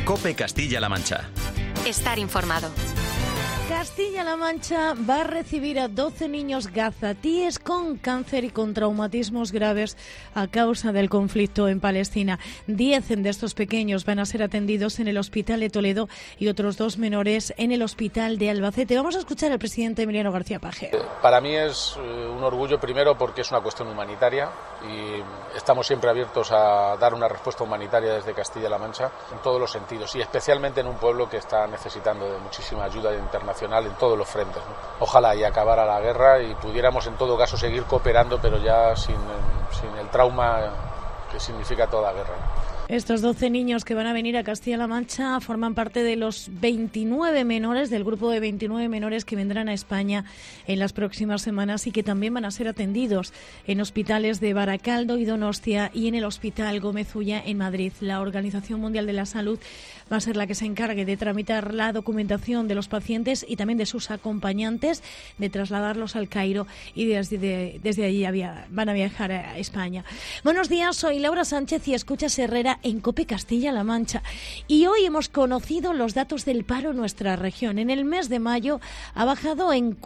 COPE Castilla-La Mancha. Estar informado. Castilla-La Mancha va a recibir a 12 niños gazatíes con cáncer y con traumatismos graves a causa del conflicto en Palestina. 10 de estos pequeños van a ser atendidos en el Hospital de Toledo y otros 2 menores en el Hospital de Albacete. Vamos a escuchar al presidente Emiliano García Paje. Para mí es un orgullo, primero porque es una cuestión humanitaria y estamos siempre abiertos a dar una respuesta humanitaria desde Castilla-La Mancha en todos los sentidos y especialmente en un pueblo que está necesitando de muchísima ayuda internacional en todos los frentes, ¿no? Ojalá y acabara la guerra y pudiéramos en todo caso seguir cooperando, pero ya sin el trauma que significa toda guerra, ¿no? Estos 12 niños que van a venir a Castilla-La Mancha forman parte de los 29 menores, del grupo de 29 menores que vendrán a España en las próximas semanas y que también van a ser atendidos en hospitales de Baracaldo y Donostia y en el Hospital Gómez Ulla en Madrid. La Organización Mundial de la Salud va a ser la que se encargue de tramitar la documentación de los pacientes y también de sus acompañantes, de trasladarlos al Cairo y desde allí van a viajar a España. Buenos días, soy Laura Sánchez y escuchas Herrera en COPE Castilla-La Mancha. Y hoy hemos conocido los datos del paro en nuestra región. En el mes de mayo ha bajado en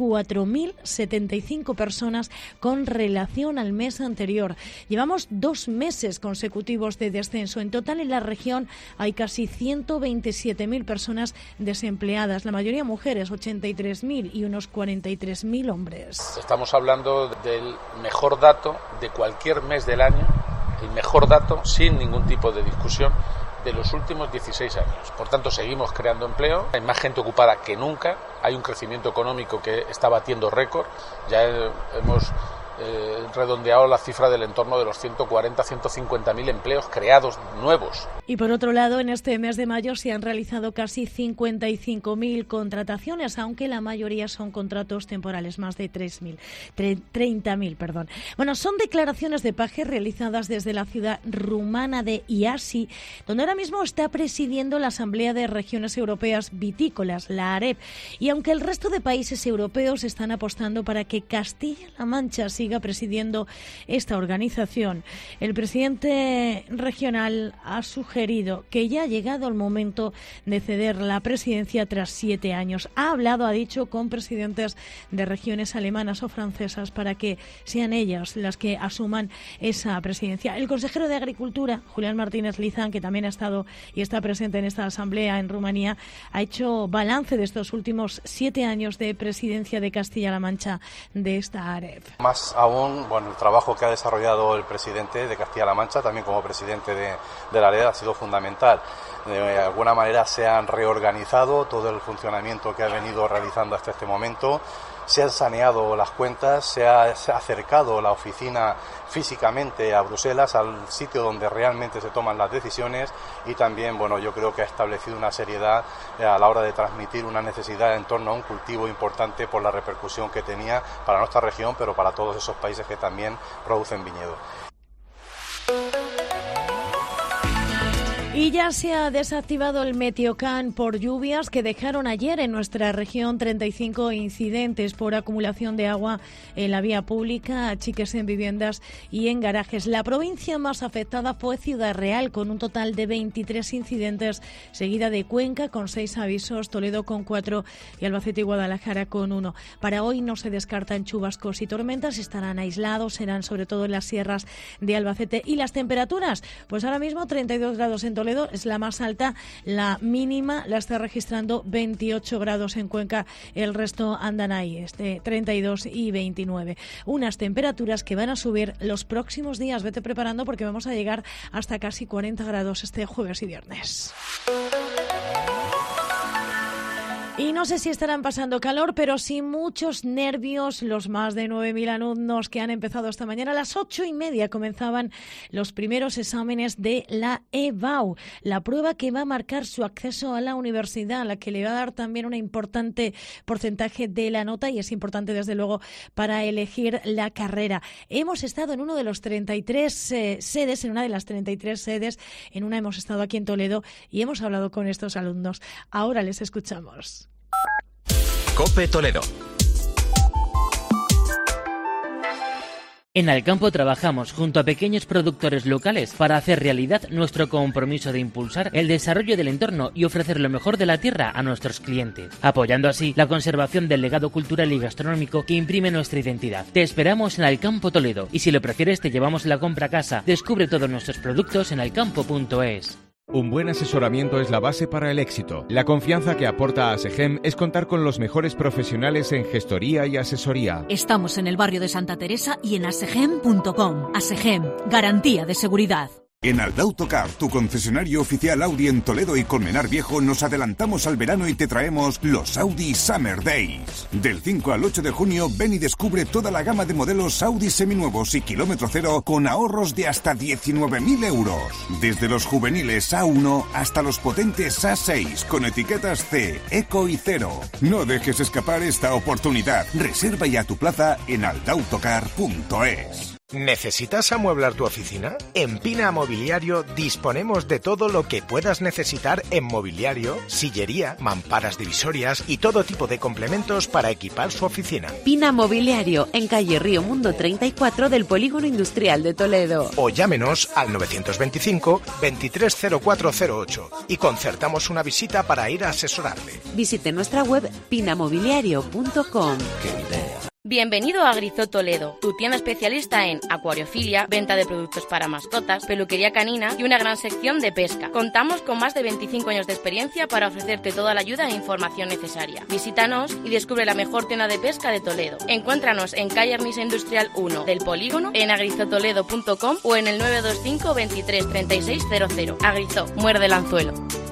4.075 personas con relación al mes anterior. Llevamos 2 meses consecutivos de descenso. En total en la región hay casi 127.000 personas desempleadas, la mayoría mujeres, 83.000 y unos 43.000 hombres. Estamos hablando del mejor dato de cualquier mes del año, el mejor dato, sin ningún tipo de discusión, de los últimos 16 años. Por tanto, seguimos creando empleo, hay más gente ocupada que nunca, hay un crecimiento económico que está batiendo récord, ya hemos redondeado la cifra del entorno de los 140.000-150.000 empleos creados nuevos. Y por otro lado, en este mes de mayo se han realizado casi 55.000 contrataciones, aunque la mayoría son contratos temporales, más de 30.000. Bueno, son declaraciones de Paje realizadas desde la ciudad rumana de Iasi, donde ahora mismo está presidiendo la Asamblea de Regiones Europeas Vitícolas, la AREV. Y aunque el resto de países europeos están apostando para que Castilla-La Mancha siga presidiendo esta organización, el presidente regional ha sugerido que ya ha llegado el momento de ceder la presidencia tras 7 años. Ha dicho, con presidentes de regiones alemanas o francesas para que sean ellas las que asuman esa presidencia. El consejero de Agricultura, Julián Martínez Lizán, que también ha estado y está presente en esta asamblea en Rumanía, ha hecho balance de estos últimos 7 años de presidencia de Castilla-La Mancha de esta AREV. Más aún, el trabajo que ha desarrollado el presidente de Castilla-La Mancha, también como presidente de la AREV, ha sido fundamental. De alguna manera se han reorganizado todo el funcionamiento que ha venido realizando hasta este momento, se han saneado las cuentas, se ha acercado la oficina físicamente a Bruselas, al sitio donde realmente se toman las decisiones y también, yo creo que ha establecido una seriedad a la hora de transmitir una necesidad en torno a un cultivo importante por la repercusión que tenía para nuestra región, pero para todos esos países que también producen viñedo. Y ya se ha desactivado el Meteocán por lluvias que dejaron ayer en nuestra región 35 incidentes por acumulación de agua en la vía pública, achiques en viviendas y en garajes. La provincia más afectada fue Ciudad Real, con un total de 23 incidentes, seguida de Cuenca con 6 avisos, Toledo con 4 y Albacete y Guadalajara con 1. Para hoy no se descartan chubascos y tormentas, estarán aislados, serán sobre todo en las sierras de Albacete. ¿Y las temperaturas? Pues ahora mismo 32 grados en Toledo, es la más alta, la mínima la está registrando 28 grados en Cuenca, el resto andan ahí, 32 y 29. Unas temperaturas que van a subir los próximos días, vete preparando porque vamos a llegar hasta casi 40 grados este jueves y viernes. Y no sé si estarán pasando calor, pero sí muchos nervios los más de 9.000 alumnos que han empezado esta mañana. A las 8:30 comenzaban los primeros exámenes de la EBAU, la prueba que va a marcar su acceso a la universidad, la que le va a dar también un importante porcentaje de la nota y es importante desde luego para elegir la carrera. Hemos estado en uno de los 33 sedes, en una de las 33 sedes, en una hemos estado aquí en Toledo y hemos hablado con estos alumnos. Ahora les escuchamos. COPE Toledo. En Alcampo trabajamos junto a pequeños productores locales para hacer realidad nuestro compromiso de impulsar el desarrollo del entorno y ofrecer lo mejor de la tierra a nuestros clientes, apoyando así la conservación del legado cultural y gastronómico que imprime nuestra identidad. Te esperamos en Alcampo Toledo y si lo prefieres te llevamos la compra a casa. Descubre todos nuestros productos en alcampo.es. Un buen asesoramiento es la base para el éxito. La confianza que aporta ASEGEM es contar con los mejores profesionales en gestoría y asesoría. Estamos en el barrio de Santa Teresa y en asegem.com. ASEGEM, garantía de seguridad. En Aldautocar, tu concesionario oficial Audi en Toledo y Colmenar Viejo, nos adelantamos al verano y te traemos los Audi Summer Days. Del 5 al 8 de junio, ven y descubre toda la gama de modelos Audi seminuevos y kilómetro cero con ahorros de hasta 19.000 euros. Desde los juveniles A1 hasta los potentes A6 con etiquetas C, Eco y Cero. No dejes escapar esta oportunidad. Reserva ya tu plaza en aldautocar.es. ¿Necesitas amueblar tu oficina? En Pina Mobiliario disponemos de todo lo que puedas necesitar en mobiliario, sillería, mamparas divisorias y todo tipo de complementos para equipar su oficina. Pina Mobiliario, en calle Río Mundo 34 del Polígono Industrial de Toledo. O llámenos al 925 230408 y concertamos una visita para ir a asesorarle. Visite nuestra web pinamobiliario.com. ¡Qué idea! Bienvenido a Agrizot Toledo, tu tienda especialista en acuariofilia, venta de productos para mascotas, peluquería canina y una gran sección de pesca. Contamos con más de 25 años de experiencia para ofrecerte toda la ayuda e información necesaria. Visítanos y descubre la mejor tienda de pesca de Toledo. Encuéntranos en calle Armisa Industrial 1 del Polígono, en agrizotoledo.com o en el 925 23 36 00. Agrizot, muerde el anzuelo.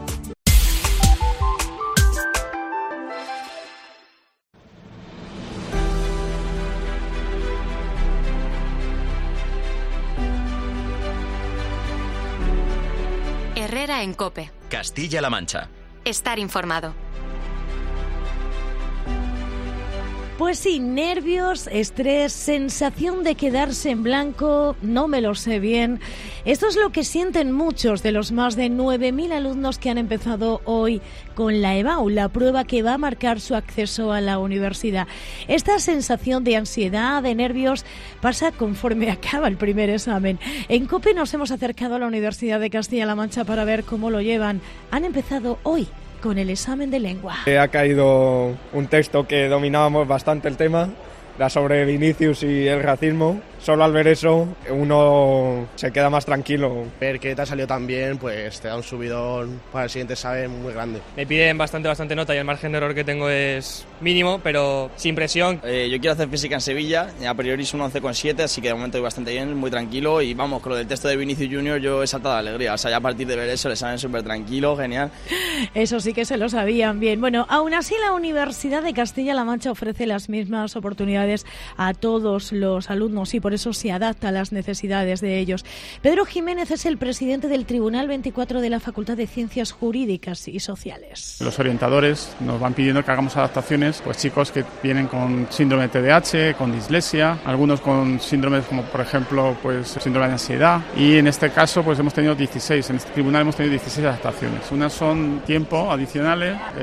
Herrera en COPE. Castilla-La Mancha. Estar informado. Pues sí, nervios, estrés, sensación de quedarse en blanco, no me lo sé bien. Esto es lo que sienten muchos de los más de 9.000 alumnos que han empezado hoy con la EBAU, la prueba que va a marcar su acceso a la universidad. Esta sensación de ansiedad, de nervios, pasa conforme acaba el primer examen. En COPE nos hemos acercado a la Universidad de Castilla-La Mancha para ver cómo lo llevan. Han empezado hoy con el examen de lengua. Ha caído un texto que dominábamos bastante el tema, era sobre Vinicius y el racismo. Solo al ver eso uno se queda más tranquilo. Ver que te ha salido tan bien, pues te da un subidón para el siguiente examen muy grande. Me piden bastante nota y el margen de error que tengo es mínimo, pero sin presión. Yo quiero hacer física en Sevilla, a priori es un 11,7, así que de momento voy bastante bien, muy tranquilo. Y vamos, con lo del texto de Vinicius Junior yo he saltado de alegría. O sea, ya a partir de ver eso, el examen súper tranquilo, genial. Eso sí que se lo sabían bien. Bueno, aún así la Universidad de Castilla-La Mancha ofrece las mismas oportunidades a todos los alumnos y por eso se adapta a las necesidades de ellos. Pedro Jiménez es el presidente del Tribunal 24 de la Facultad de Ciencias Jurídicas y Sociales. Los orientadores nos van pidiendo que hagamos adaptaciones, pues chicos que vienen con síndrome de TDAH, con dislexia, algunos con síndromes como por ejemplo pues síndrome de ansiedad, y en este caso pues hemos tenido 16, en este tribunal hemos tenido 16 adaptaciones. Unas son tiempo adicional,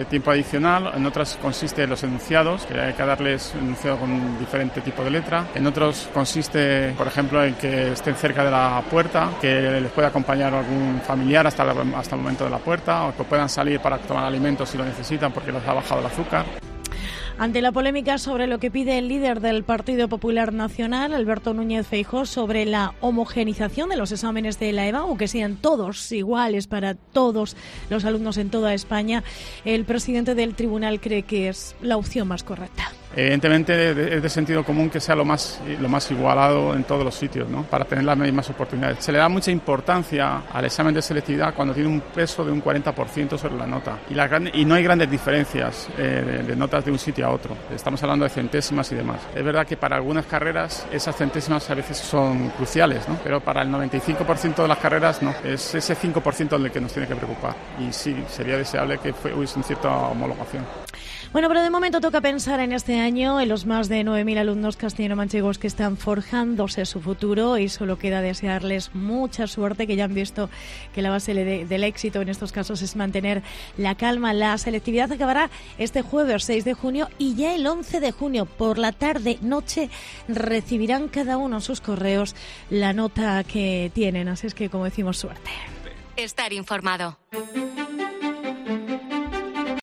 en otras consiste en los enunciados, que hay que darles un enunciado con diferente tipo de letra, en otros consiste por ejemplo en que estén cerca de la puerta, que les pueda acompañar algún familiar hasta el momento de la puerta, o que puedan salir para tomar alimentos si lo necesitan porque les ha bajado el azúcar. Ante la polémica sobre lo que pide el líder del Partido Popular Nacional, Alberto Núñez Feijóo, sobre la homogenización de los exámenes de la EBAU, que sean todos iguales para todos los alumnos en toda España, el presidente del tribunal cree que es la opción más correcta. Evidentemente es de sentido común que sea lo más igualado en todos los sitios, ¿no? Para tener las mismas oportunidades. Se le da mucha importancia al examen de selectividad cuando tiene un peso de un 40% sobre la nota y no hay grandes diferencias de notas de un sitio a otro. Estamos hablando de centésimas y demás. Es verdad que para algunas carreras esas centésimas a veces son cruciales, ¿no? Pero para el 95% de las carreras no. Es ese 5% el que nos tiene que preocupar. Y sí, sería deseable que hubiese una cierta homologación. Bueno, pero de momento toca pensar en este año, en los más de 9.000 alumnos castellano-manchegos que están forjándose su futuro, y solo queda desearles mucha suerte, que ya han visto que la base del éxito en estos casos es mantener la calma. La selectividad acabará este jueves 6 de junio y ya el 11 de junio por la tarde-noche recibirán cada uno en sus correos la nota que tienen. Así es que, como decimos, suerte. Estar informado.